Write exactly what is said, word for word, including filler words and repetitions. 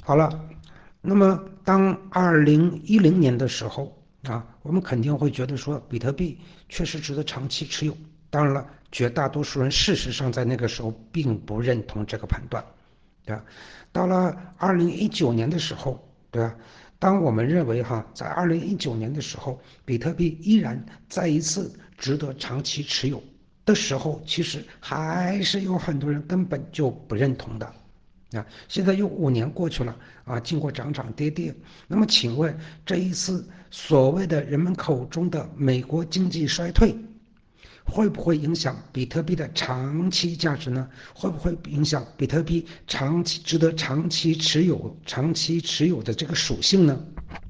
好了，那么当二零一零年的时候啊，我们肯定会觉得说比特币确实值得长期持有。当然了，绝大多数人事实上在那个时候并不认同这个判断，对吧？到了二零一九年的时候，对吧？当我们认为哈，在二零一九年的时候，比特币依然再一次值得长期持有的时候，其实还是有很多人根本就不认同的。啊，现在又五年过去了啊，经过涨涨跌跌，那么请问这一次所谓的人们口中的美国经济衰退，会不会影响比特币的长期价值呢？会不会影响比特币长期值得长期持有、长期持有的这个属性呢？